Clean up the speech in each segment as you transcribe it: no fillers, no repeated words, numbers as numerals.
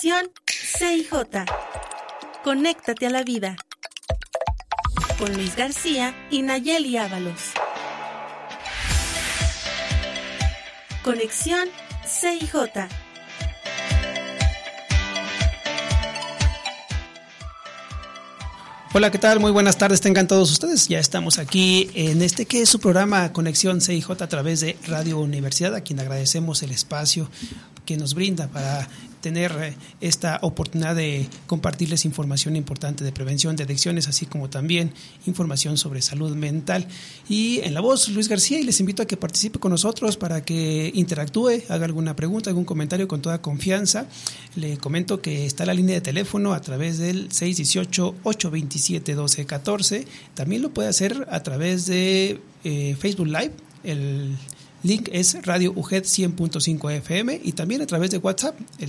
Conexión CIJ. Conéctate a la vida. Con Luis García y Nayeli Ábalos. Conexión CIJ. Hola, ¿qué tal? Muy buenas tardes, tengan todos ustedes. Ya estamos aquí en que es su programa Conexión CIJ a través de Radio Universidad, a quien agradecemos el espacio que nos brinda para tener esta oportunidad de compartirles información importante de prevención de adicciones, así como también información sobre salud mental. Y en la voz, Luis García, y les invito a que participe con nosotros para que interactúe, haga alguna pregunta, algún comentario con toda confianza. Le comento que está la línea de teléfono a través del 618-827-1214. También lo puede hacer a través de Facebook Live. El link es Radio UGED 100.5 FM y también a través de WhatsApp, el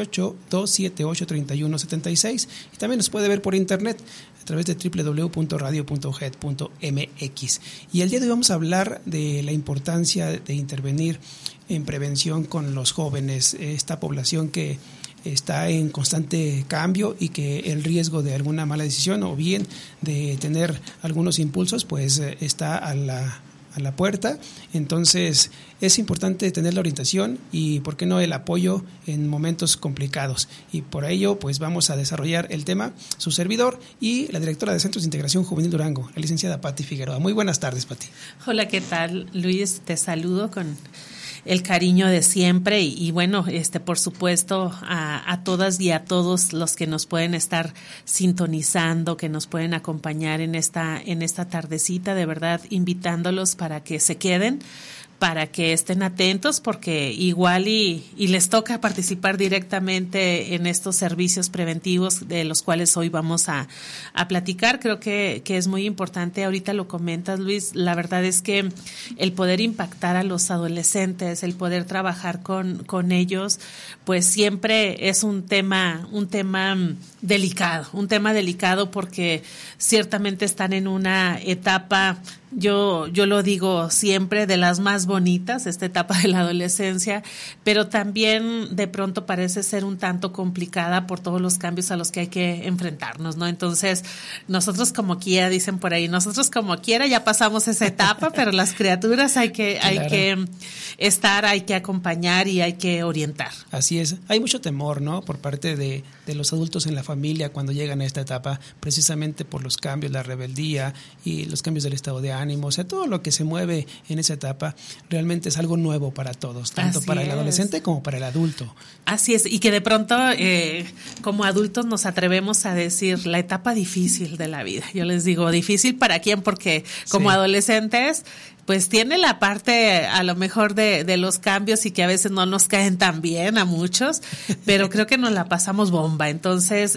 618-278-3176. Y también nos puede ver por internet a través de www.radio.uged.mx. Y el día de hoy vamos a hablar de la importancia de intervenir en prevención con los jóvenes, esta población que está en constante cambio y que el riesgo de alguna mala decisión o bien de tener algunos impulsos pues está a la puerta. Entonces es importante tener la orientación y por qué no el apoyo en momentos complicados, y por ello pues vamos a desarrollar el tema su servidor y la directora de Centros de Integración Juvenil Durango, la licenciada Pati Figueroa. Muy buenas tardes, Pati. Hola, ¿qué tal, Luis? Te saludo con el cariño de siempre y bueno, por supuesto a todas y a todos los que nos pueden estar sintonizando, que nos pueden acompañar en esta tardecita, de verdad invitándolos para que se queden, para que estén atentos, porque igual y les toca participar directamente en estos servicios preventivos de los cuales hoy vamos a platicar. Creo que es muy importante, ahorita lo comentas, Luis, la verdad es que el poder impactar a los adolescentes, el poder trabajar con ellos, pues siempre es un tema delicado porque ciertamente están en una etapa, yo lo digo siempre, de las más bonitas, esta etapa de la adolescencia, pero también de pronto parece ser un tanto complicada por todos los cambios a los que hay que enfrentarnos, ¿no? Entonces, nosotros como quiera, dicen por ahí, nosotros como quiera ya pasamos esa etapa, pero las criaturas hay que estar, hay que acompañar y hay que orientar. Así es, hay mucho temor, ¿no?, por parte de los adultos en la familia cuando llegan a esta etapa, precisamente por los cambios, la rebeldía y los cambios del estado de ánimo, o sea, todo lo que se mueve en esa etapa realmente es algo nuevo para todos, tanto Así para es. el adolescente como para el adulto. Así es, y que de pronto como adultos nos atrevemos a decir la etapa difícil de la vida. Yo les digo, ¿difícil para quién? Porque como adolescentes pues tiene la parte a lo mejor de los cambios y que a veces no nos caen tan bien a muchos, pero creo que nos la pasamos bomba. Entonces,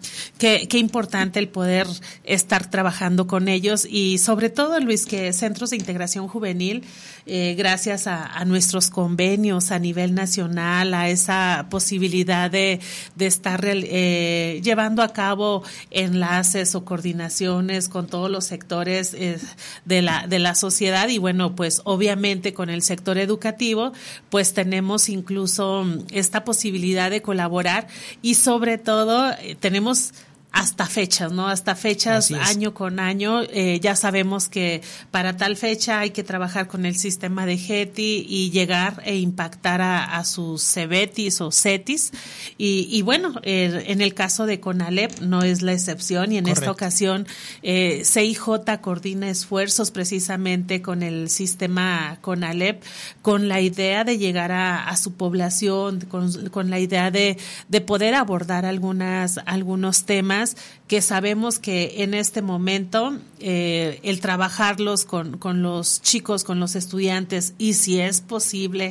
qué importante el poder estar trabajando con ellos y sobre todo, Luis, que Centros de Integración Juvenil, gracias a nuestros convenios a nivel nacional, a esa posibilidad de estar llevando a cabo enlaces o coordinaciones con todos los sectores de la sociedad. Y bueno, pues obviamente con el sector educativo, pues tenemos incluso esta posibilidad de colaborar y sobre todo tenemos hasta fechas, ¿no? Hasta fechas año con año. Ya sabemos que para tal fecha hay que trabajar con el sistema de GETI y llegar e impactar a sus CEBETIS o CETIS. Y bueno, en el caso de CONALEP no es la excepción y en esta ocasión CIJ coordina esfuerzos precisamente con el sistema CONALEP con la idea de llegar a su población, con la idea de poder abordar algunos temas que sabemos que en este momento el trabajarlos con los chicos, con los estudiantes y si es posible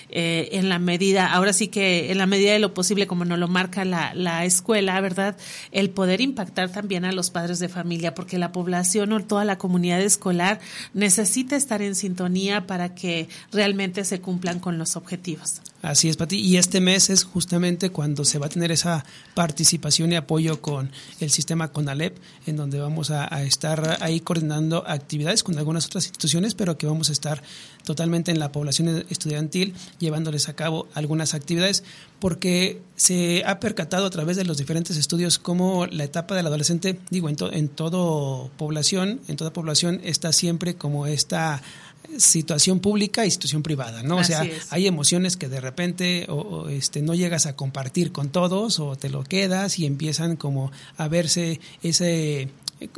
en la medida, ahora sí que en la medida de lo posible como nos lo marca la escuela, ¿verdad? El poder impactar también a los padres de familia, porque la población o toda la comunidad escolar necesita estar en sintonía para que realmente se cumplan con los objetivos. Así es, Pati. Y este mes es justamente cuando se va a tener esa participación y apoyo con el sistema CONALEP, en donde vamos a estar ahí coordinando actividades con algunas otras instituciones, pero que vamos a estar totalmente en la población estudiantil, llevándoles a cabo algunas actividades, porque se ha percatado a través de los diferentes estudios cómo la etapa del adolescente, en toda población está siempre como esta situación pública y situación privada, ¿no? Así o sea, es. Hay emociones que de repente no llegas a compartir con todos o te lo quedas y empiezan como a verse ese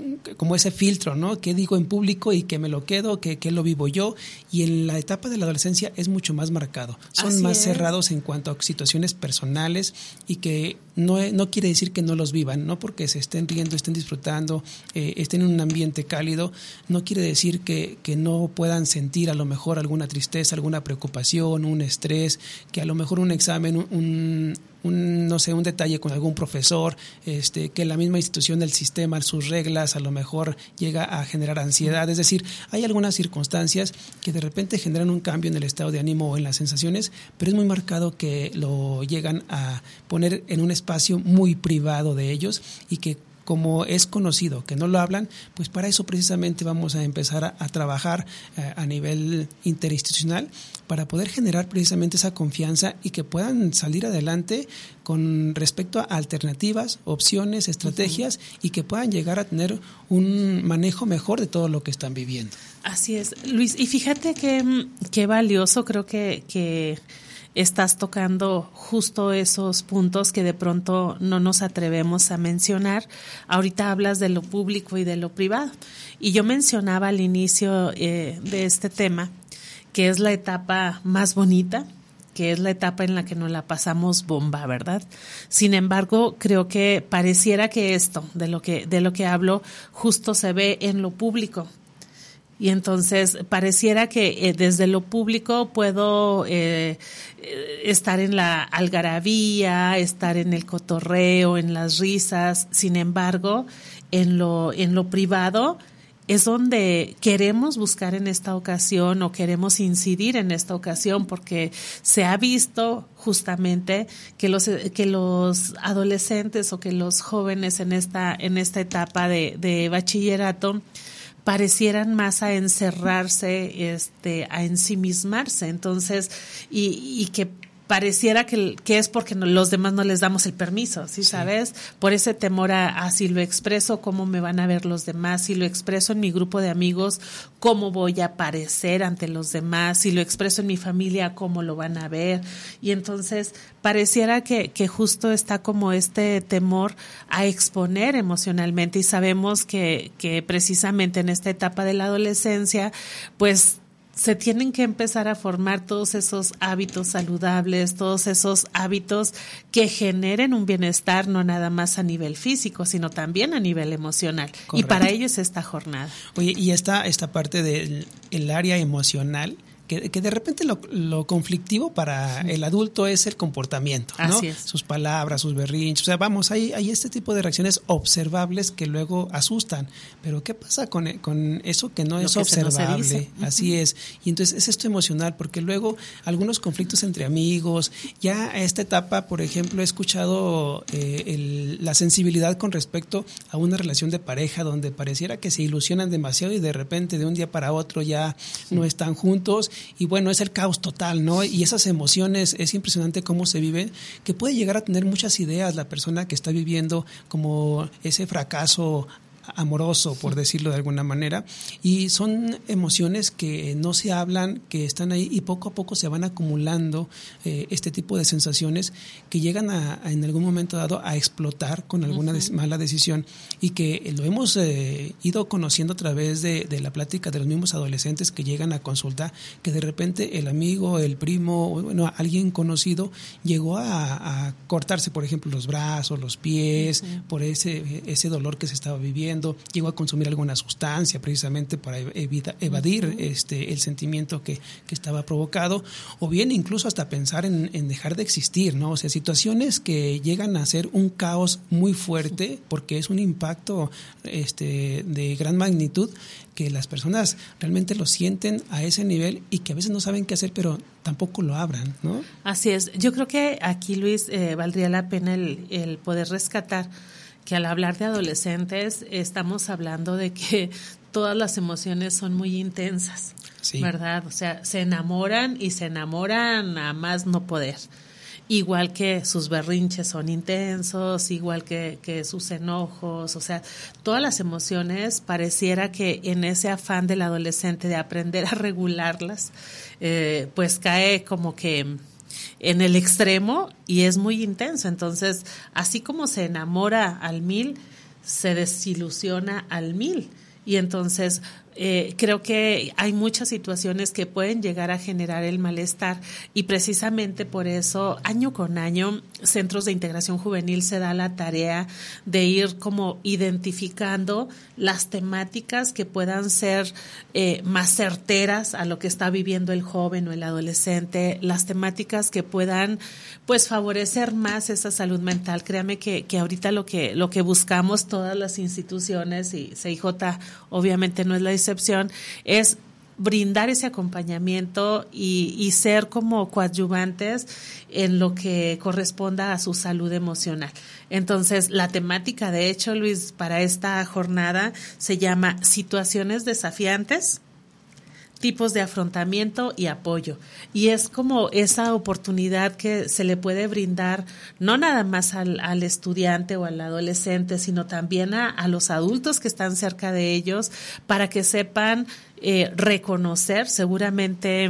filtro, ¿no? ¿Qué digo en público y qué me lo quedo? ¿Qué lo vivo yo? Y en la etapa de la adolescencia es mucho más marcado. Son Así más es. cerrados en cuanto a situaciones personales y que no quiere decir que no los vivan, no porque se estén riendo, estén disfrutando, estén en un ambiente cálido, no quiere decir que no puedan sentir a lo mejor alguna tristeza, alguna preocupación, un estrés, que a lo mejor un examen, un detalle con algún profesor, que la misma institución del sistema, sus reglas, a lo mejor llega a generar ansiedad. Es decir, hay algunas circunstancias que de repente generan un cambio en el estado de ánimo o en las sensaciones, pero es muy marcado que lo llegan a poner en un espacio muy privado de ellos y que, como es conocido que no lo hablan, pues para eso precisamente vamos a empezar a trabajar a nivel interinstitucional para poder generar precisamente esa confianza y que puedan salir adelante con respecto a alternativas, opciones, estrategias y que puedan llegar a tener un manejo mejor de todo lo que están viviendo. Así es, Luis. Y fíjate qué valioso, creo que estás tocando justo esos puntos que de pronto no nos atrevemos a mencionar. Ahorita hablas de lo público y de lo privado. Y yo mencionaba al inicio de este tema que es la etapa más bonita, que es la etapa en la que nos la pasamos bomba, ¿verdad? Sin embargo, creo que pareciera que esto, de lo que hablo, justo se ve en lo público. Y entonces pareciera que desde lo público puedo estar en la algarabía, estar en el cotorreo, en las risas. Sin embargo, en lo privado es donde queremos buscar en esta ocasión o queremos incidir en esta ocasión, porque se ha visto justamente que los adolescentes o que los jóvenes en esta etapa de bachillerato parecieran más a encerrarse, a ensimismarse. Entonces, y que pareciera que es porque los demás no les damos el permiso, ¿sí sabes? Por ese temor a si lo expreso, cómo me van a ver los demás, si lo expreso en mi grupo de amigos, cómo voy a parecer ante los demás, si lo expreso en mi familia, cómo lo van a ver. Y entonces pareciera que justo está como este temor a exponer emocionalmente, y sabemos que precisamente en esta etapa de la adolescencia, pues se tienen que empezar a formar todos esos hábitos saludables, todos esos hábitos que generen un bienestar, no nada más a nivel físico, sino también a nivel emocional. Correcto. Y para ello es esta jornada. Oye, y esta parte del área emocional, que de repente lo conflictivo para el adulto es el comportamiento, ¿no? Así es. Sus palabras, sus berrinches, o sea, vamos, hay este tipo de reacciones observables que luego asustan, pero ¿qué pasa con eso que no es observable? Así es, y entonces es esto emocional, porque luego algunos conflictos entre amigos, ya a esta etapa, por ejemplo, he escuchado la sensibilidad con respecto a una relación de pareja donde pareciera que se ilusionan demasiado y de repente de un día para otro ya no están juntos. Y bueno, es el caos total, ¿no? Y esas emociones, es impresionante cómo se viven, que puede llegar a tener muchas ideas la persona que está viviendo como ese fracaso amoroso, por decirlo de alguna manera, y son emociones que no se hablan, que están ahí y poco a poco se van acumulando este tipo de sensaciones que llegan en algún momento dado a explotar con alguna mala decisión, y que lo hemos ido conociendo a través de la plática de los mismos adolescentes que llegan a consulta, que de repente el amigo, el primo, bueno, alguien conocido llegó a cortarse, por ejemplo, los brazos, los pies, por ese dolor que se estaba viviendo, sufriendo, llegó a consumir alguna sustancia precisamente para evadir el sentimiento que estaba provocado, o bien incluso hasta pensar en dejar de existir, ¿no? O sea, situaciones que llegan a ser un caos muy fuerte porque es un impacto de gran magnitud que las personas realmente lo sienten a ese nivel y que a veces no saben qué hacer, pero tampoco lo abran, ¿no? Así es. Yo creo que aquí, Luis, valdría la pena el poder rescatar que al hablar de adolescentes estamos hablando de que todas las emociones son muy intensas, sí, ¿verdad? O sea, se enamoran a más no poder. Igual que sus berrinches son intensos, igual que sus enojos, o sea, todas las emociones pareciera que en ese afán del adolescente de aprender a regularlas, pues cae como que en el extremo y es muy intenso. Entonces, así como se enamora al 1000, se desilusiona al 1000. Y entonces creo que hay muchas situaciones que pueden llegar a generar el malestar y precisamente por eso año con año Centros de Integración Juvenil se da la tarea de ir como identificando las temáticas que puedan ser más certeras a lo que está viviendo el joven o el adolescente, las temáticas que puedan pues favorecer más esa salud mental. Créame que ahorita lo que buscamos todas las instituciones, y CIJ obviamente no es la excepción, es brindar ese acompañamiento y ser como coadyuvantes en lo que corresponda a su salud emocional. Entonces, la temática, de hecho, Luis, para esta jornada se llama Situaciones desafiantes, tipos de afrontamiento y apoyo. Y es como esa oportunidad que se le puede brindar no nada más al estudiante o al adolescente, sino también a los adultos que están cerca de ellos para que sepan reconocer. Seguramente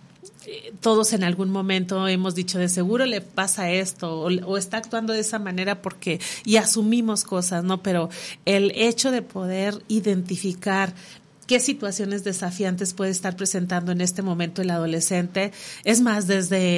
todos en algún momento hemos dicho de seguro le pasa esto o está actuando de esa manera porque y asumimos cosas, ¿no? Pero el hecho de poder identificar qué situaciones desafiantes puede estar presentando en este momento el adolescente, es más,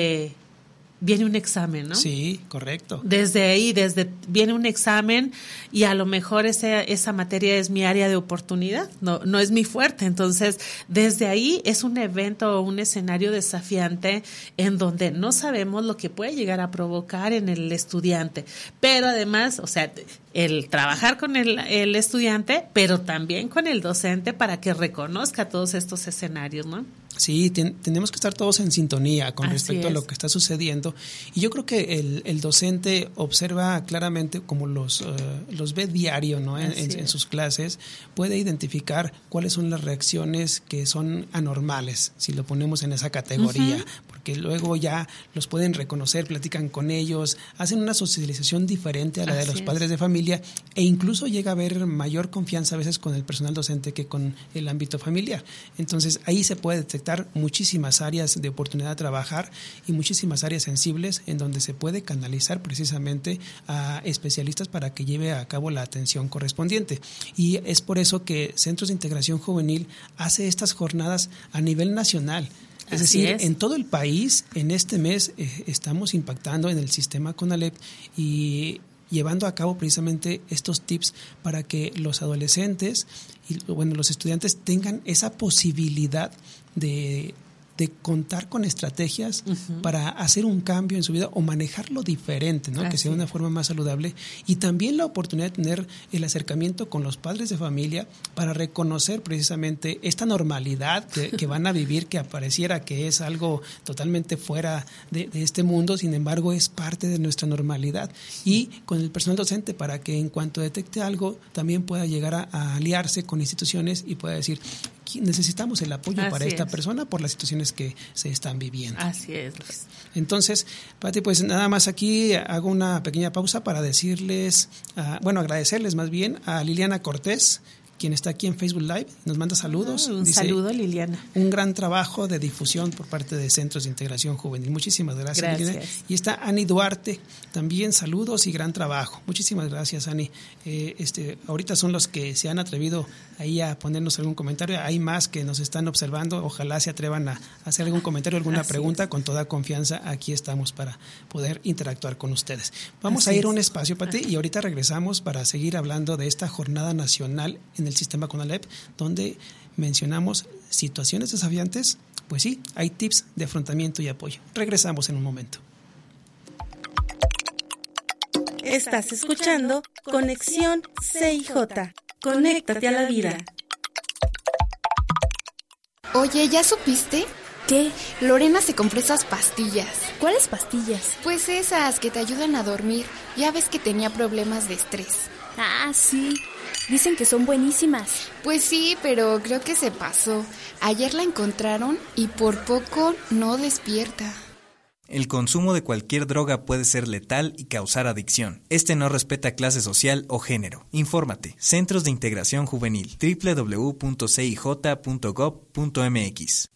viene un examen, ¿no? Sí, correcto. Desde ahí, viene un examen y a lo mejor esa materia es mi área de oportunidad, no es mi fuerte. Entonces, desde ahí es un evento o un escenario desafiante en donde no sabemos lo que puede llegar a provocar en el estudiante. Pero además, o sea, el trabajar con el estudiante, pero también con el docente para que reconozca todos estos escenarios, ¿no? Sí, tenemos que estar todos en sintonía con respecto a lo que está sucediendo. Y yo creo que el docente observa claramente, como los ve diario, ¿no? En sus clases, puede identificar cuáles son las reacciones que son anormales, si lo ponemos en esa categoría. Porque luego ya los pueden reconocer, platican con ellos, hacen una socialización diferente a la de los padres de familia e incluso llega a haber mayor confianza a veces con el personal docente que con el ámbito familiar. Entonces ahí se puede detectar muchísimas áreas de oportunidad de trabajar y muchísimas áreas sensibles en donde se puede canalizar precisamente a especialistas para que lleve a cabo la atención correspondiente. Y es por eso que Centros de Integración Juvenil hace estas jornadas a nivel nacional. Es decir, en todo el país, en este mes estamos impactando en el sistema CONALEP y llevando a cabo precisamente estos tips para que los adolescentes y los estudiantes tengan esa posibilidad de contar con estrategias para hacer un cambio en su vida o manejarlo diferente, ¿no? Que sea una forma más saludable, y también la oportunidad de tener el acercamiento con los padres de familia para reconocer precisamente esta normalidad que van a vivir, que pareciera que es algo totalmente fuera de este mundo, sin embargo es parte de nuestra normalidad, y con el personal docente para que en cuanto detecte algo también pueda llegar a aliarse con instituciones y pueda decir: necesitamos el apoyo para esta persona por las situaciones que se están viviendo. Así es. Entonces, Pati, pues nada más aquí hago una pequeña pausa para decirles, agradecerles más bien a Liliana Cortés, quien está aquí en Facebook Live, nos manda saludos. Un Dice, saludo, Liliana. Un gran trabajo de difusión por parte de Centros de Integración Juvenil. Muchísimas gracias. Liliana. Y está Ani Duarte, también saludos y gran trabajo. Muchísimas gracias, Ani. Ahorita son los que se han atrevido ahí a ponernos algún comentario. Hay más que nos están observando. Ojalá se atrevan a hacer algún comentario, alguna pregunta. Con toda confianza, aquí estamos para poder interactuar con ustedes. Vamos a ir a un espacio, Pati, y ahorita regresamos para seguir hablando de esta jornada nacional en el sistema CONALEP, donde mencionamos situaciones desafiantes. Pues sí, hay tips de afrontamiento y apoyo. Regresamos en un momento. Estás escuchando Conexión CIJ. Conéctate a la vida. Oye, ¿ya supiste? ¿Qué? Lorena se compró esas pastillas. ¿Cuáles pastillas? Pues esas que te ayudan a dormir. Ya ves que tenía problemas de estrés. Ah, sí. Dicen que son buenísimas. Pues sí, pero creo que se pasó. Ayer la encontraron y por poco no despierta. El consumo de cualquier droga puede ser letal y causar adicción. Este no respeta clase social o género. Infórmate. Centros de Integración Juvenil. www.cij.gov.mx.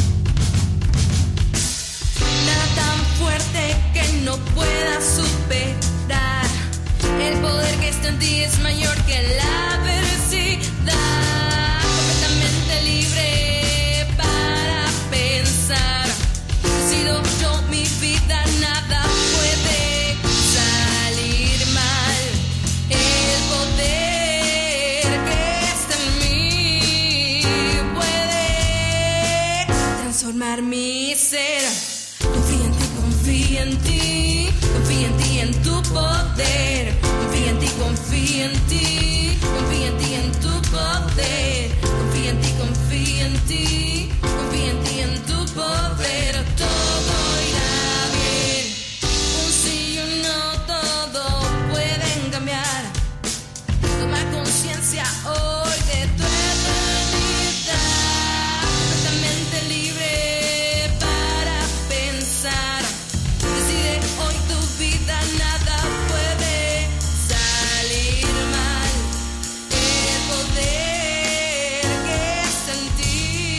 Nada tan fuerte que no puedas superar. El poder que está en ti es mayor que la adversidad. Completamente libre para pensar. Decido yo mi vida, nada puede salir mal. El poder que está en mí puede transformar mi ser. Confía en ti, confía en ti. Confía en ti, en tu poder. Confía en ti, confía en ti. Confía en ti, en tu poder. Confía en ti, confía en ti. Confía en ti, en tu poder. Todo irá bien. Un sí y un no, todo pueden cambiar. Toma conciencia hoy de tu eternidad. Completamente libre para pensar. Decide hoy tu vida, nada puede salir mal. El poder que está en ti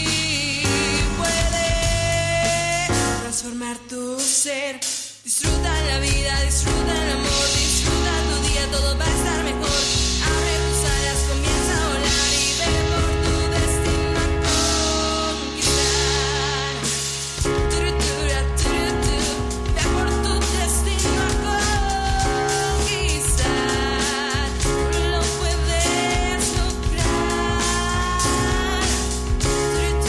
puede transformar tu ser. Disfruta la vida, disfruta el amor, disfruta tu día, todo va a estar mejor. Abre tus alas, comienza a volar y ve por tu destino a conquistar. Ve por tu destino a conquistar. Lo puedes lograr. Ve por tu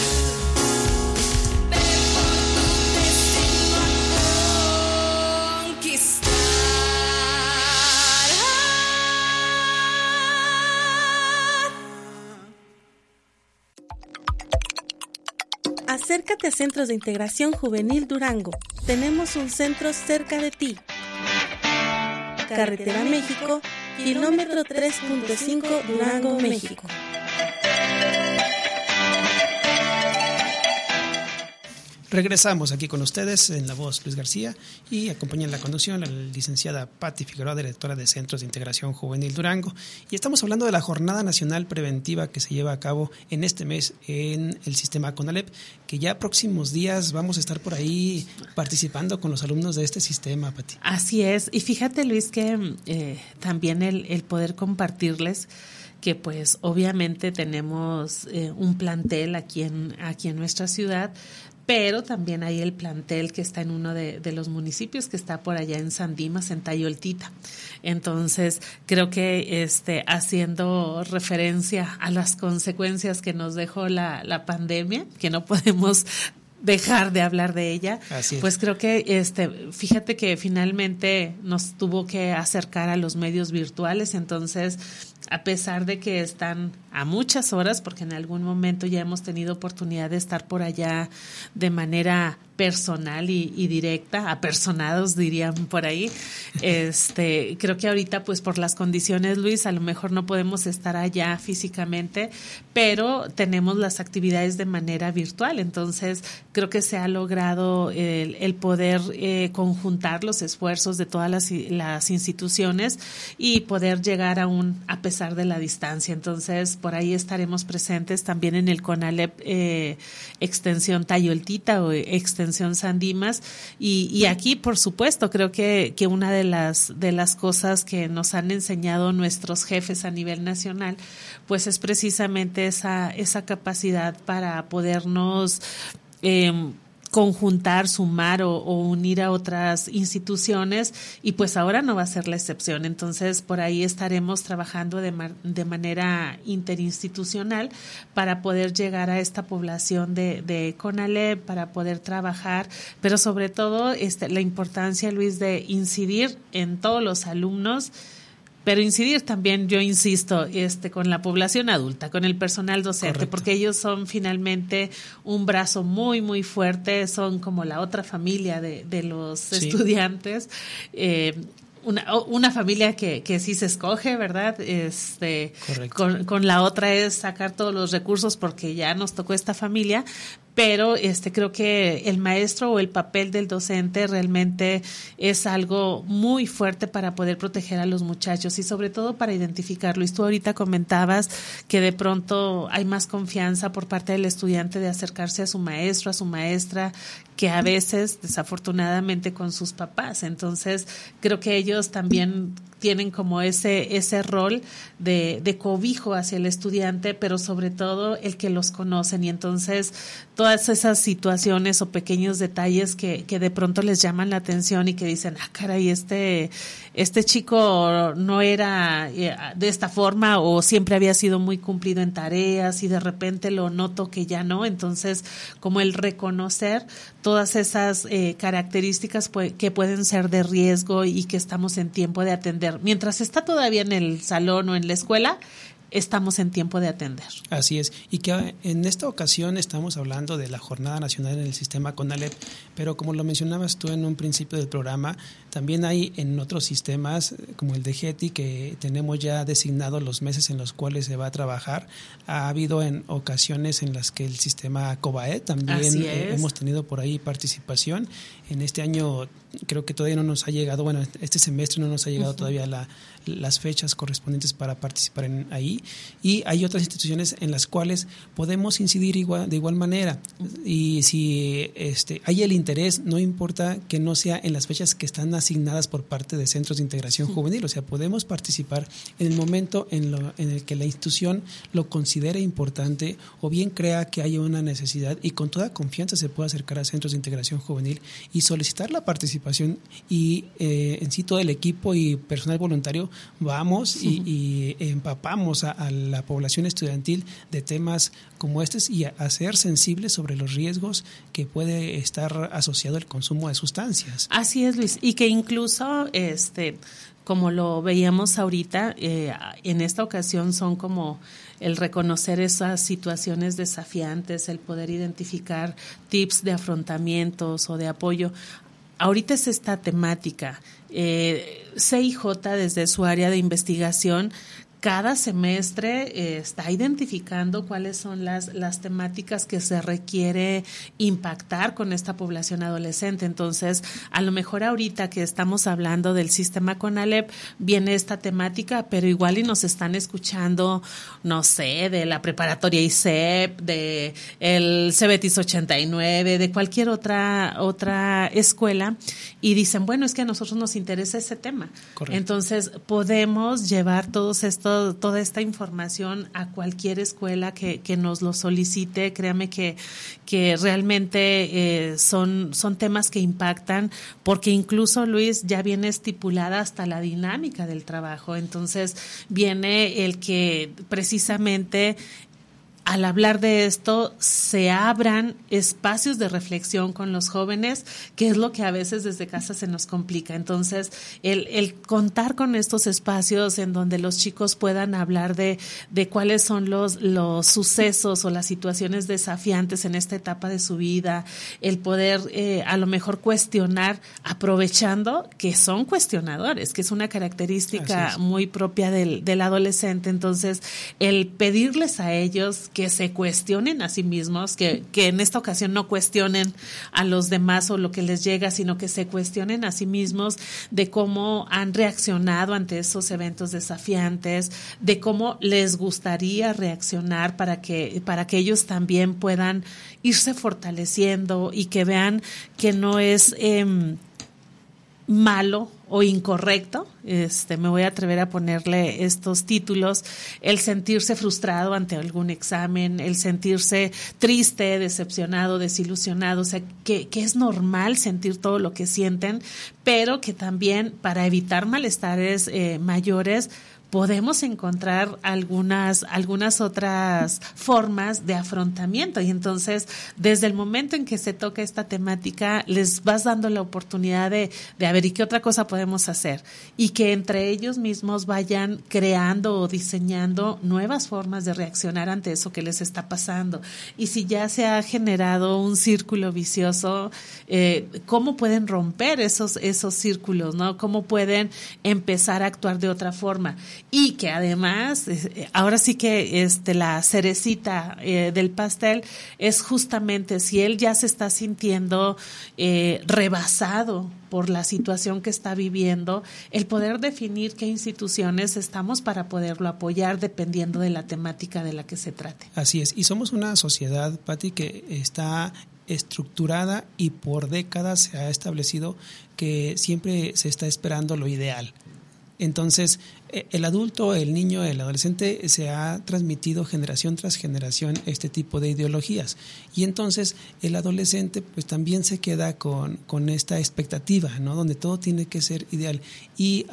destino a conquistar. Acércate a Centros de Integración Juvenil Durango. Tenemos un centro cerca de ti. Carretera México, kilómetro 3.5, Durango, México. Regresamos aquí con ustedes en la voz Luis García y acompaña en la conducción a la licenciada Patti Figueroa, directora de Centros de Integración Juvenil Durango. Y estamos hablando de la Jornada Nacional Preventiva que se lleva a cabo en este mes en el sistema CONALEP, que ya próximos días vamos a estar por ahí participando con los alumnos de este sistema, Patti. Así es. Y fíjate, Luis, que también el poder compartirles que pues obviamente tenemos un plantel aquí en nuestra ciudad, pero también hay el plantel que está en uno de los municipios que está por allá en San Dimas, en Tayoltita. Entonces, creo que haciendo referencia a las consecuencias que nos dejó la pandemia, que no podemos dejar de hablar de ella, pues creo que fíjate que finalmente nos tuvo que acercar a los medios virtuales. Entonces, a pesar de que están a muchas horas, porque en algún momento ya hemos tenido oportunidad de estar por allá de manera personal y directa, apersonados dirían por ahí, creo que ahorita pues por las condiciones, Luis, a lo mejor no podemos estar allá físicamente, pero tenemos las actividades de manera virtual. Entonces creo que se ha logrado el poder conjuntar los esfuerzos de todas las instituciones y poder llegar a pesar pesar de la distancia. Entonces, por ahí estaremos presentes también en el CONALEP Extensión Tayoltita o Extensión San Dimas. Y aquí, por supuesto, creo que una de las cosas que nos han enseñado nuestros jefes a nivel nacional, pues es precisamente esa capacidad para podernos conjuntar, sumar o unir a otras instituciones, y pues ahora no va a ser la excepción. Entonces, por ahí estaremos trabajando de manera interinstitucional para poder llegar a esta población de CONALEP, para poder trabajar, pero sobre todo la importancia, Luis, de incidir en todos los alumnos, pero incidir también, yo insisto, con la población adulta, con el personal docente. Correcto. Porque ellos son finalmente un brazo muy, muy fuerte, son como la otra familia de los estudiantes. Una familia que sí se escoge, ¿verdad? Con la otra es sacar todos los recursos porque ya nos tocó esta familia, pero creo que el maestro o el papel del docente realmente es algo muy fuerte para poder proteger a los muchachos y sobre todo para identificarlo. Y tú ahorita comentabas que de pronto hay más confianza por parte del estudiante de acercarse a su maestro, a su maestra, que a veces, desafortunadamente, con sus papás. Entonces, creo que ellos también tienen como ese rol de cobijo hacia el estudiante, pero sobre todo el que los conocen. Y entonces, todas esas situaciones o pequeños detalles que de pronto les llaman la atención y que dicen, caray, este chico no era de esta forma o siempre había sido muy cumplido en tareas y de repente lo noto que ya no. Entonces, como el reconocer todas esas características que pueden ser de riesgo y que estamos en tiempo de atender. Mientras está todavía en el salón o en la escuela, estamos en tiempo de atender. Así es, y que en esta ocasión estamos hablando de la Jornada Nacional en el Sistema CONALEP, pero como lo mencionabas tú en un principio del programa, también hay en otros sistemas como el de GETI, que tenemos ya designados los meses en los cuales se va a trabajar. Ha habido en ocasiones en las que el sistema COBAE también hemos tenido por ahí participación. En este año creo que todavía no nos ha llegado, bueno, este semestre no nos ha llegado todavía las fechas correspondientes para participar ahí, y hay otras instituciones en las cuales podemos incidir de igual manera, y si hay el interés, no importa que no sea en las fechas que están asignadas por parte de centros de integración juvenil, o sea, podemos participar en el momento en el que la institución lo considere importante o bien crea que hay una necesidad, y con toda confianza se puede acercar a centros de integración juvenil y solicitar la participación, y en sí todo el equipo y personal voluntario vamos y empapamos a la población estudiantil de temas como estos y a ser sensibles sobre los riesgos que puede estar asociado al consumo de sustancias. Así es, Luis, y que incluso como lo veíamos ahorita, en esta ocasión son como el reconocer esas situaciones desafiantes, el poder identificar tips de afrontamientos o de apoyo. Ahorita es esta temática. CIJ, desde su área de investigación, cada semestre está identificando cuáles son las temáticas que se requiere impactar con esta población adolescente. Entonces, a lo mejor ahorita que estamos hablando del sistema CONALEP, viene esta temática, pero igual y nos están escuchando, no sé, de la preparatoria ICEP, de el CEBETIS 89, de cualquier otra escuela, y dicen, bueno, es que a nosotros nos interesa ese tema. Correcto. Entonces, podemos llevar toda esta información a cualquier escuela que nos lo solicite. Créame que realmente son temas que impactan, porque incluso, Luis, ya viene estipulada hasta la dinámica del trabajo. Entonces viene el que precisamente al hablar de esto se abran espacios de reflexión con los jóvenes, que es lo que a veces desde casa se nos complica. Entonces, el contar con estos espacios en donde los chicos puedan hablar de cuáles son los sucesos o las situaciones desafiantes en esta etapa de su vida, el poder a lo mejor cuestionar, aprovechando que son cuestionadores, que es una característica muy propia del adolescente. Entonces, el pedirles a ellos que se cuestionen a sí mismos, que en esta ocasión no cuestionen a los demás o lo que les llega, sino que se cuestionen a sí mismos de cómo han reaccionado ante esos eventos desafiantes, de cómo les gustaría reaccionar para que ellos también puedan irse fortaleciendo y que vean que no es malo o incorrecto, me voy a atrever a ponerle estos títulos, el sentirse frustrado ante algún examen, el sentirse triste, decepcionado, desilusionado, o sea, que es normal sentir todo lo que sienten, pero que también para evitar malestares mayores podemos encontrar algunas otras formas de afrontamiento. Y entonces, desde el momento en que se toca esta temática, les vas dando la oportunidad de ver y qué otra cosa podemos hacer. Y que entre ellos mismos vayan creando o diseñando nuevas formas de reaccionar ante eso que les está pasando. Y si ya se ha generado un círculo vicioso, ¿cómo pueden romper esos círculos, ¿no? ¿Cómo pueden empezar a actuar de otra forma? Y que además, ahora sí que la cerecita del pastel es justamente si él ya se está sintiendo rebasado por la situación que está viviendo, el poder definir qué instituciones estamos para poderlo apoyar dependiendo de la temática de la que se trate. Así es, y somos una sociedad, Pati, que está estructurada y por décadas se ha establecido que siempre se está esperando lo ideal. Entonces, el adulto, el niño, el adolescente se ha transmitido generación tras generación este tipo de ideologías. Y entonces el adolescente pues también se queda con esta expectativa, ¿no? Donde todo tiene que ser ideal. Y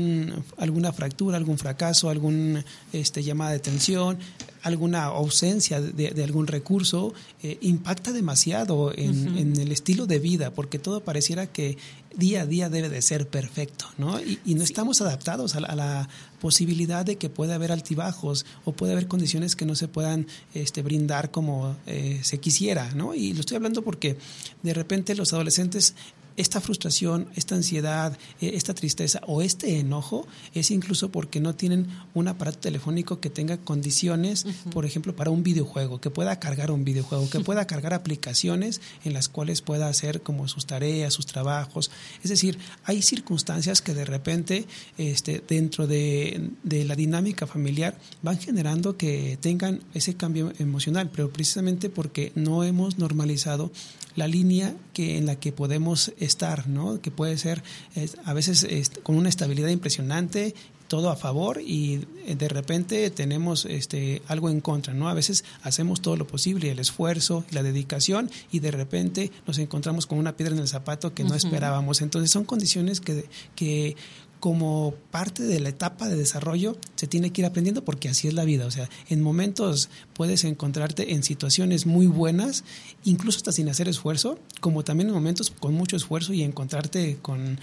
alguna fractura, algún fracaso, alguna llamada de atención, alguna ausencia de algún recurso impacta demasiado en el estilo de vida, porque todo pareciera que día a día debe de ser perfecto, ¿no? Y no estamos adaptados a la posibilidad de que pueda haber altibajos o puede haber condiciones que no se puedan brindar como se quisiera, ¿no? Y lo estoy hablando porque de repente los adolescentes, esta frustración, esta ansiedad, esta tristeza o este enojo es incluso porque no tienen un aparato telefónico que tenga condiciones, por ejemplo, para un videojuego, que pueda cargar un videojuego, que pueda cargar aplicaciones en las cuales pueda hacer como sus tareas, sus trabajos. Es decir, hay circunstancias que de repente dentro de la dinámica familiar van generando que tengan ese cambio emocional, pero precisamente porque no hemos normalizado la línea en la que podemos estar, ¿no? Que puede ser a veces con una estabilidad impresionante, todo a favor, y de repente tenemos algo en contra, ¿no? A veces hacemos todo lo posible, el esfuerzo, la dedicación, y de repente nos encontramos con una piedra en el zapato que no esperábamos. Entonces son condiciones que como parte de la etapa de desarrollo se tiene que ir aprendiendo, porque así es la vida. O sea, en momentos puedes encontrarte en situaciones muy buenas, incluso hasta sin hacer esfuerzo, como también en momentos con mucho esfuerzo y encontrarte con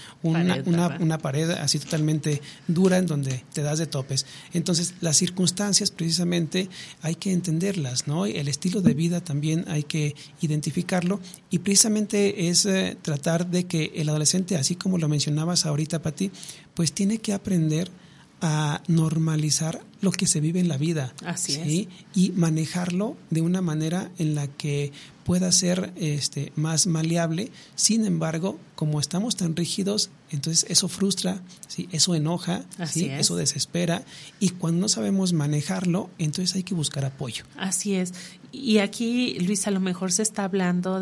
una pared así totalmente dura en donde te das de topes. Entonces, las circunstancias precisamente hay que entenderlas, ¿no? El estilo de vida también hay que identificarlo, y precisamente es tratar de que el adolescente, así como lo mencionabas ahorita, Pati, pues tiene que aprender a normalizar lo que se vive en la vida. Así ¿sí? Es. Y manejarlo de una manera en la que pueda ser más maleable. Sin embargo, como estamos tan rígidos, entonces eso frustra, ¿sí? Eso enoja, ¿sí? Eso desespera, y cuando no sabemos manejarlo, entonces hay que buscar apoyo. Así es. Y aquí, Luis, a lo mejor se está hablando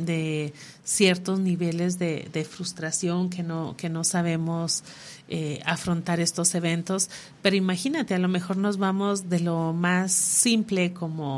de ciertos niveles de frustración que no sabemos afrontar estos eventos, pero imagínate, a lo mejor nos vamos de lo más simple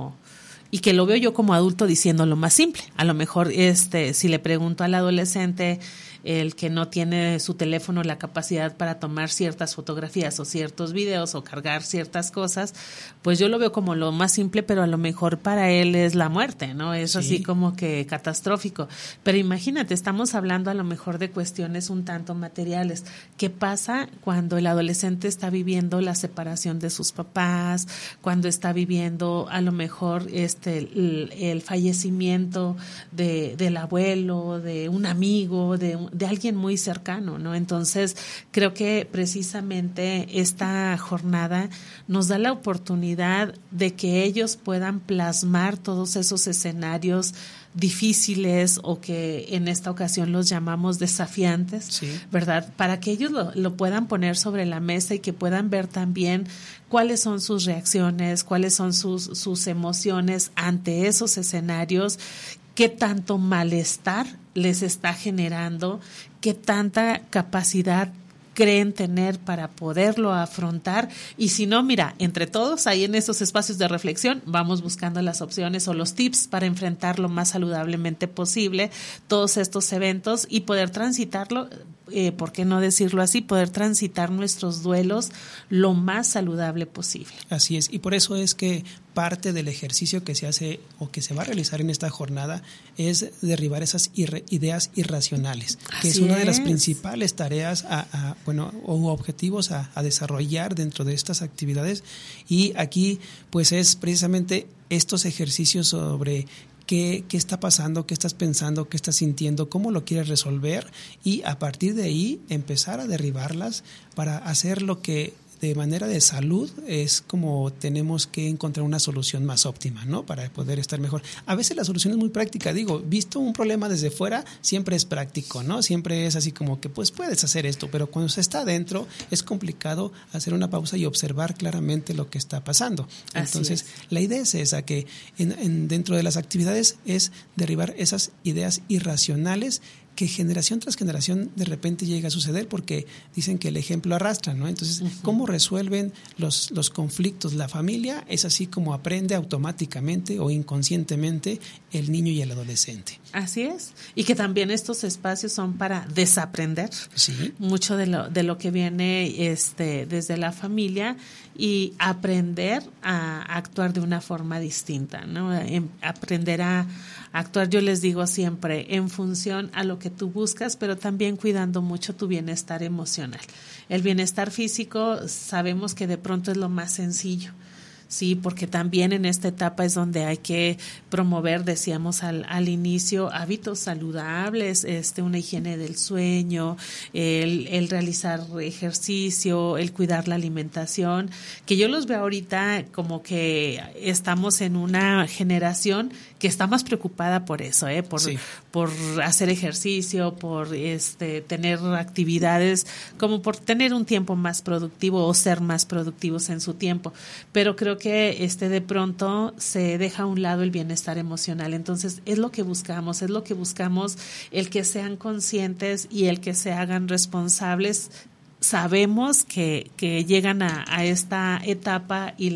y que lo veo yo como adulto diciendo lo más simple. A lo mejor si le pregunto al adolescente, el que no tiene su teléfono la capacidad para tomar ciertas fotografías o ciertos videos o cargar ciertas cosas, pues yo lo veo como lo más simple, pero a lo mejor para él es la muerte, ¿no? Es así como que catastrófico. Pero imagínate, estamos hablando a lo mejor de cuestiones un tanto materiales. ¿Qué pasa cuando el adolescente está viviendo la separación de sus papás, cuando está viviendo a lo mejor el fallecimiento del abuelo, de un amigo, de alguien muy cercano, ¿no? Entonces, creo que precisamente esta jornada nos da la oportunidad de que ellos puedan plasmar todos esos escenarios difíciles o que en esta ocasión los llamamos desafiantes, sí, ¿verdad? Para que ellos lo puedan poner sobre la mesa y que puedan ver también cuáles son sus reacciones, cuáles son sus emociones ante esos escenarios, qué tanto malestar les está generando, qué tanta capacidad creen tener para poderlo afrontar, y si no, mira, entre todos ahí en esos espacios de reflexión vamos buscando las opciones o los tips para enfrentar lo más saludablemente posible todos estos eventos y poder transitarlo, ¿por qué no decirlo así? Poder transitar nuestros duelos lo más saludable posible. Así es, y por eso es que parte del ejercicio que se hace o que se va a realizar en esta jornada es derribar esas ideas irracionales, que es una de las principales tareas o objetivos a desarrollar dentro de estas actividades. Y aquí pues es precisamente estos ejercicios sobre qué está pasando, qué estás pensando, qué estás sintiendo, cómo lo quieres resolver, y a partir de ahí empezar a derribarlas para hacer lo que de manera de salud es como tenemos que encontrar una solución más óptima, ¿no? Para poder estar mejor. A veces la solución es muy práctica, visto un problema desde fuera siempre es práctico, ¿no? Siempre es así como que pues puedes hacer esto, pero cuando se está adentro es complicado hacer una pausa y observar claramente lo que está pasando. Entonces, la idea es esa, que dentro de las actividades es derribar esas ideas irracionales que generación tras generación de repente llega a suceder, porque dicen que el ejemplo arrastra, ¿no? Entonces, ¿cómo resuelven los conflictos? La familia es así como aprende automáticamente o inconscientemente el niño y el adolescente. Así es. Y que también estos espacios son para desaprender mucho de lo que viene desde la familia y aprender a actuar de una forma distinta, ¿no? Aprender a actuar, yo les digo siempre, en función a lo que tú buscas, pero también cuidando mucho tu bienestar emocional. El bienestar físico sabemos que de pronto es lo más sencillo. Sí, porque también en esta etapa es donde hay que promover, decíamos al inicio, hábitos saludables, una higiene del sueño, el realizar ejercicio, el cuidar la alimentación, que yo los veo ahorita como que estamos en una generación que está más preocupada por eso, por hacer ejercicio, por tener actividades, como por tener un tiempo más productivo o ser más productivos en su tiempo, pero creo que de pronto se deja a un lado el bienestar emocional. Entonces es lo que buscamos, el que sean conscientes y el que se hagan responsables. Sabemos que llegan a esta etapa y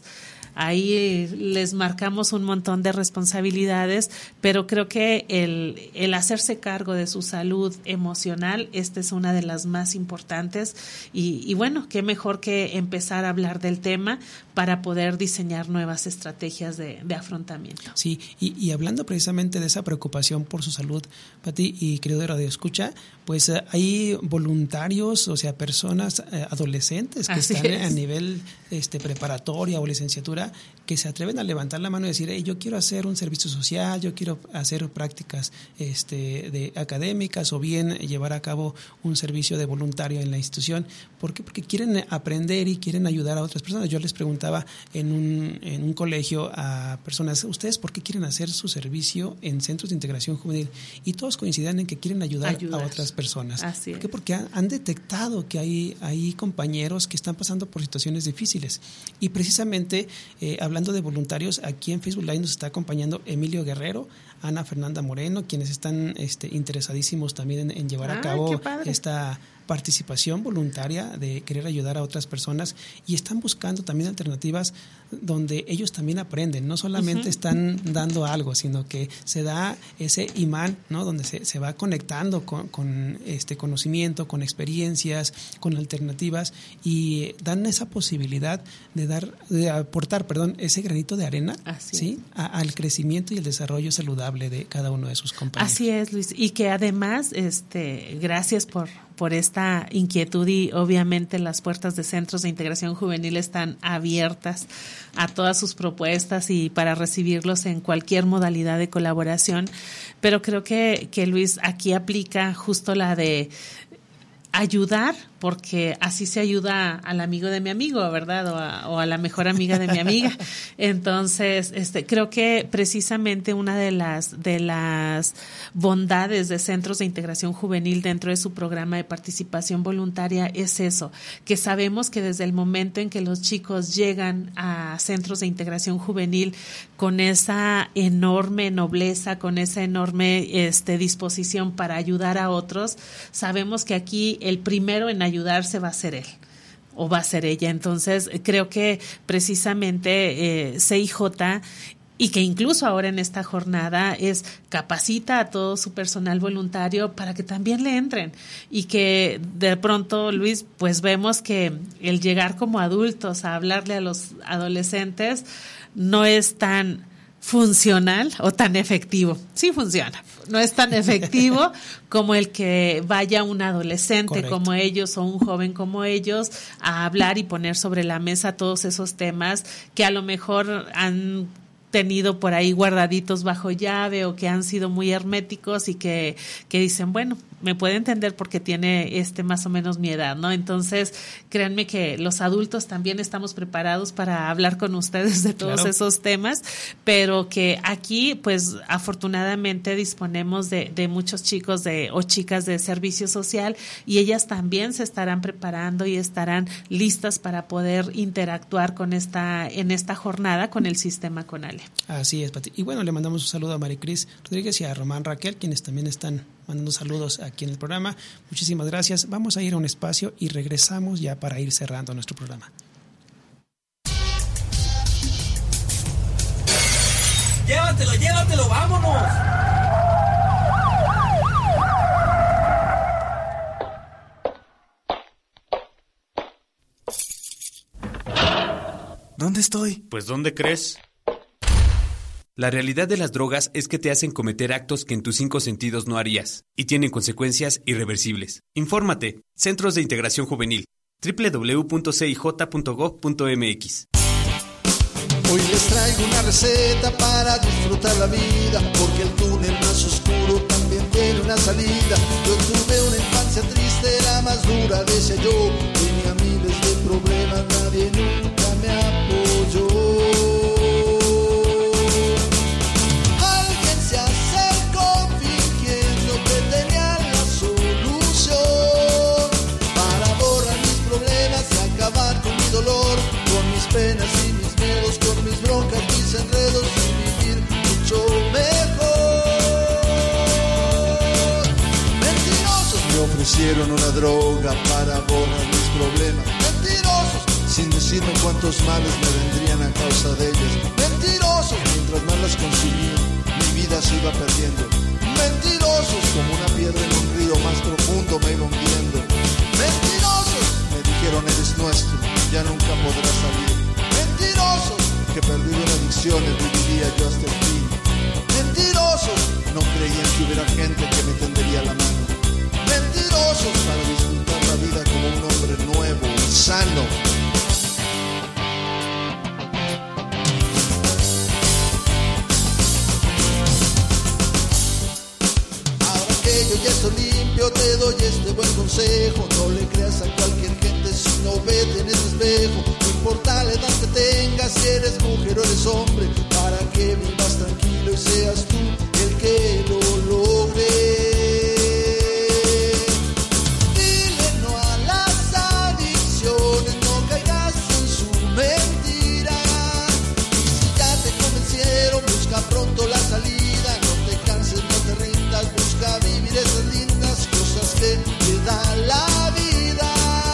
ahí les marcamos un montón de responsabilidades, pero creo que el hacerse cargo de su salud emocional, esta es una de las más importantes, y bueno, qué mejor que empezar a hablar del tema para poder diseñar nuevas estrategias de afrontamiento. Sí, y hablando precisamente de esa preocupación por su salud, Pati y querido Radio Escucha, pues hay voluntarios, o sea, personas adolescentes que están a nivel preparatoria o licenciatura, que se atreven a levantar la mano y decir, yo quiero hacer un servicio social, yo quiero hacer prácticas académicas, o bien llevar a cabo un servicio de voluntario en la institución. ¿Por qué? Porque quieren aprender y quieren ayudar a otras personas. Yo les preguntaba en un colegio a personas, ¿ustedes por qué quieren hacer su servicio en centros de integración juvenil? Y todos coincidían en que quieren ayudar a otras personas. ¿Por qué? Porque han detectado que hay compañeros que están pasando por situaciones difíciles. Y precisamente hablando de voluntarios, aquí en Facebook Live nos está acompañando Emilio Guerrero, Ana Fernanda Moreno, quienes están interesadísimos también en llevar a cabo esta participación voluntaria de querer ayudar a otras personas, y están buscando también alternativas donde ellos también aprenden, no solamente están dando algo, sino que se da ese imán, ¿no? Donde se va conectando con este conocimiento, con experiencias, con alternativas, y dan esa posibilidad de aportar ese granito de arena, ¿sí? Al crecimiento y el desarrollo saludable de cada uno de sus compañeros. Así es, Luis, y que además gracias por por esta inquietud, y obviamente las puertas de Centros de Integración Juvenil están abiertas a todas sus propuestas y para recibirlos en cualquier modalidad de colaboración. Pero creo que Luis, aquí aplica justo la de ayudar, porque así se ayuda al amigo de mi amigo, ¿verdad? O a la mejor amiga de mi amiga. Entonces, creo que precisamente una de las bondades de Centros de Integración Juvenil dentro de su programa de participación voluntaria es eso, que sabemos que desde el momento en que los chicos llegan a Centros de Integración Juvenil con esa enorme nobleza, con esa enorme disposición para ayudar a otros, sabemos que aquí el primero en ayudarse va a ser él o va a ser ella. Entonces, creo que precisamente CIJ, y que incluso ahora en esta jornada capacita a todo su personal voluntario para que también le entren, y que de pronto, Luis, pues vemos que el llegar como adultos a hablarle a los adolescentes no es tan funcional o tan efectivo. Sí funciona, no es tan efectivo como el que vaya un adolescente Correcto. Como ellos o un joven como ellos a hablar y poner sobre la mesa todos esos temas que a lo mejor han tenido por ahí guardaditos bajo llave o que han sido muy herméticos y que dicen, bueno, me puede entender porque tiene más o menos mi edad, ¿no? Entonces, créanme que los adultos también estamos preparados para hablar con ustedes de todos esos temas, pero que aquí, pues, afortunadamente disponemos de muchos chicos o chicas de servicio social, y ellas también se estarán preparando y estarán listas para poder interactuar en esta jornada con el sistema CONALE. Así es, Pati. Y bueno, le mandamos un saludo a Maricris Rodríguez y a Román Raquel, quienes también están mandando saludos aquí en el programa. Muchísimas gracias. Vamos a ir a un espacio y regresamos ya para ir cerrando nuestro programa. Llévatelo, vámonos. ¿Dónde estoy? Pues, ¿dónde crees? La realidad de las drogas es que te hacen cometer actos que en tus 5 sentidos no harías y tienen consecuencias irreversibles. Infórmate. Centros de Integración Juvenil. www.cij.gov.mx. Hoy les traigo una receta para disfrutar la vida, porque el túnel más oscuro también tiene una salida. Yo tuve una infancia triste, la más dura, decía yo. Tenía miles de problemas, nadie nunca me apoyó. Penas y mis miedos, con mis broncas, mis enredos, y vivir mucho mejor. Mentirosos me ofrecieron una droga para borrar mis problemas. Mentirosos, sin decirme cuántos males me vendrían a causa de ellos. Mentirosos, mientras más las consumía, mi vida se iba perdiendo. Mentirosos, como una piedra en un río más profundo me iba hundiendo. Mentirosos, me dijeron eres nuestro, ya nunca podrás salir. Mentirosos, que perdido en adicciones viviría yo hasta el fin. Mentirosos, no creían que hubiera gente que me tendería la mano. Mentirosos, para disfrutar la vida como un hombre nuevo y sano. Ahora que yo ya estoy limpio, te doy este buen consejo. No le creas a cualquier gente, sino vete en ese espejo. No importa la edad que tengas, si eres mujer o eres hombre, para que vivas tranquilo y seas tú el que lo logre. Dile no a las adicciones, no caigas en su mentira. Y si ya te convencieron, busca pronto la salida. No te canses, no te rindas, busca vivir esas lindas cosas que te da la vida.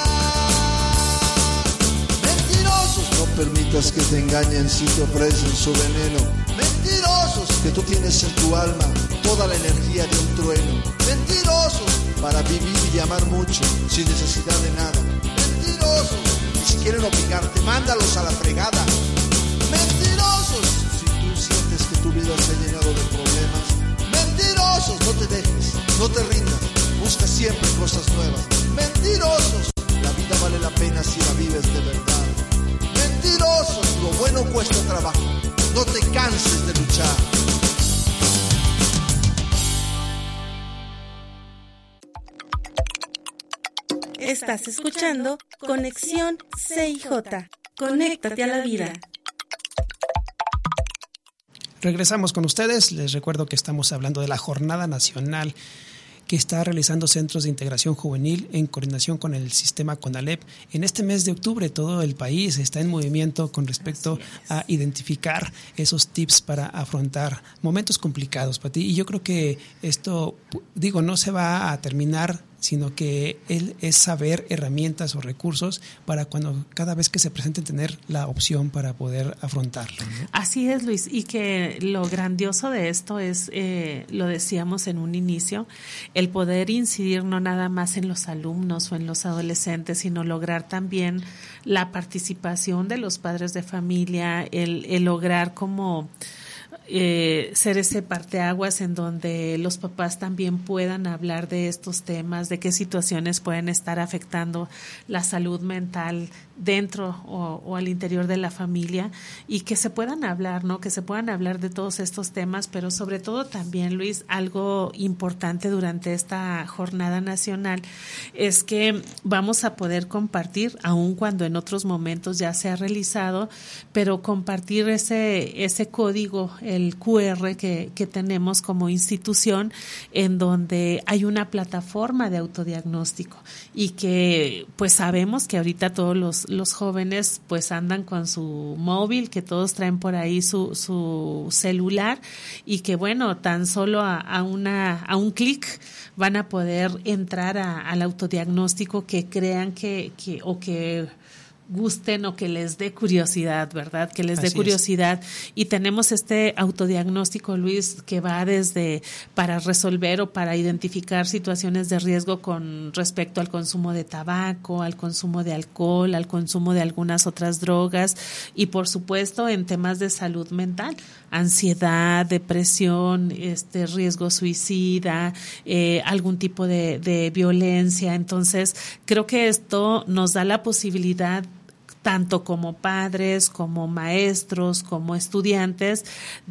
No permitas que te engañen si te ofrecen su veneno. Mentirosos, que tú tienes en tu alma toda la energía de un trueno. Mentirosos, para vivir y amar mucho sin necesidad de nada. Mentirosos, y si quieren obligarte, mándalos a la fregada. Mentirosos, si tú sientes que tu vida se ha llenado de problemas. Mentirosos, no te dejes, no te rindas. busca siempre cosas nuevas. Mentirosos, la vida vale la pena si la vives de verdad. Mentirosos, lo bueno cuesta trabajo, no te canses de luchar. Estás escuchando Conexión CIJ. Conéctate a la vida. Regresamos con ustedes. Les recuerdo que estamos hablando de la Jornada Nacional que está realizando Centros de Integración Juvenil en coordinación con el sistema CONALEP. En este mes de octubre todo el país está en movimiento con respecto a identificar esos tips para afrontar momentos complicados para ti. Y yo creo que esto, no se va a terminar, sino que es saber herramientas o recursos para cada vez que se presenten tener la opción para poder afrontarlo, ¿no? Así es, Luis, y que lo grandioso de esto es, lo decíamos en un inicio, el poder incidir no nada más en los alumnos o en los adolescentes, sino lograr también la participación de los padres de familia, el lograr como ser ese parteaguas en donde los papás también puedan hablar de estos temas, de qué situaciones pueden estar afectando la salud mental dentro o al interior de la familia, y que se puedan hablar, ¿no? Que se puedan hablar de todos estos temas, pero sobre todo también, Luis, algo importante durante esta jornada nacional es que vamos a poder compartir, aun cuando en otros momentos ya se ha realizado, pero compartir ese código, el QR que tenemos como institución, en donde hay una plataforma de autodiagnóstico, y que pues sabemos que ahorita todos los jóvenes pues andan con su móvil, que todos traen por ahí su celular, y que bueno, tan solo a un clic van a poder entrar al autodiagnóstico que crean que gusten o que les dé curiosidad, ¿verdad? Que les dé curiosidad. Y tenemos este autodiagnóstico, Luis, que va desde para resolver o para identificar situaciones de riesgo con respecto al consumo de tabaco, al consumo de alcohol, al consumo de algunas otras drogas, y por supuesto en temas de salud mental, ansiedad, depresión, riesgo suicida, algún tipo de violencia. Entonces, creo que esto nos da la posibilidad, tanto como padres, como maestros, como estudiantes,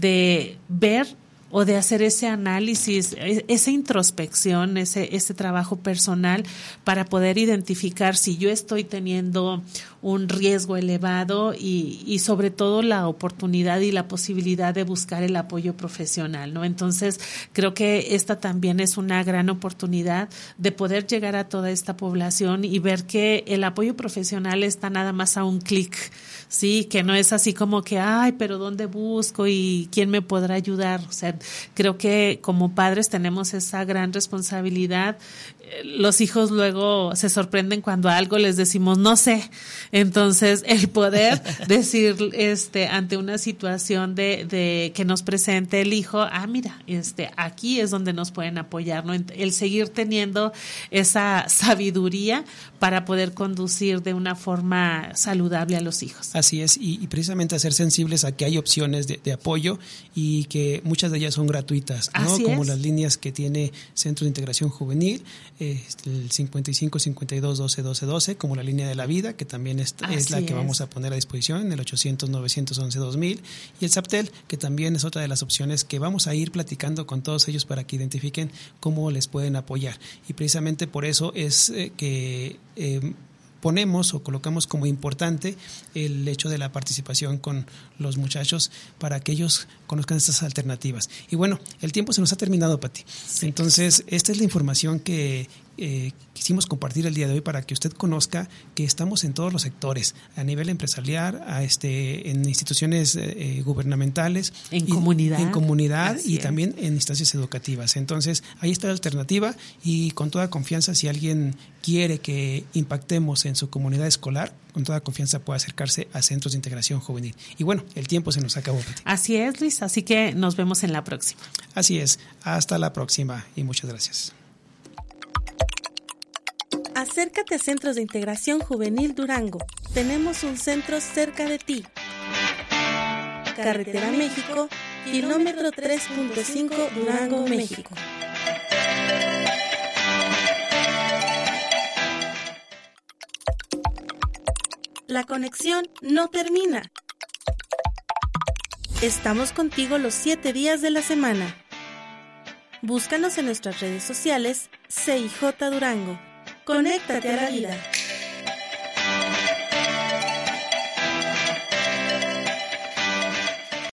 de ver o de hacer ese análisis, esa introspección, ese trabajo personal, para poder identificar si yo estoy teniendo un riesgo elevado y sobre todo la oportunidad y la posibilidad de buscar el apoyo profesional, ¿no? Entonces, creo que esta también es una gran oportunidad de poder llegar a toda esta población y ver que el apoyo profesional está nada más a un clic, sí, que no es así como que, ay, pero ¿dónde busco y quién me podrá ayudar? O sea, creo que como padres tenemos esa gran responsabilidad. Los hijos luego se sorprenden cuando a algo les decimos no sé. Entonces, el poder decir ante una situación de que nos presente el hijo, mira, aquí es donde nos pueden apoyar, ¿no? El seguir teniendo esa sabiduría para poder conducir de una forma saludable a los hijos. Así es, y precisamente a ser sensibles a que hay opciones de apoyo, y que muchas de ellas son gratuitas, ¿no? Así como es. las líneas que tiene Centro de Integración Juvenil, el 55 52 12 12 12, como la línea de la vida, que también es la que vamos a poner a disposición, el 800 911 2000, y el SAPTEL, que también es otra de las opciones que vamos a ir platicando con todos ellos para que identifiquen cómo les pueden apoyar. Y precisamente por eso es que ponemos o colocamos como importante el hecho de la participación con los muchachos para que ellos conozcan estas alternativas. Y bueno, el tiempo se nos ha terminado, Pati. Sí. Entonces, esta es la información que quisimos compartir el día de hoy para que usted conozca que estamos en todos los sectores, a nivel empresarial, en instituciones gubernamentales, en comunidad y también en instancias educativas. Entonces, ahí está la alternativa, y con toda confianza, si alguien quiere que impactemos en su comunidad escolar, con toda confianza puede acercarse a Centros de Integración Juvenil. Y bueno, el tiempo se nos acabó, Pati. Así es, Luis, así que nos vemos en la próxima. Así es, hasta la próxima y muchas gracias. Acércate a Centros de Integración Juvenil Durango. Tenemos un centro cerca de ti. Carretera México, kilómetro 3.5, Durango, México. la conexión no termina. Estamos contigo los 7 días de la semana. Búscanos en nuestras redes sociales CIJ Durango. Conéctate a la vida.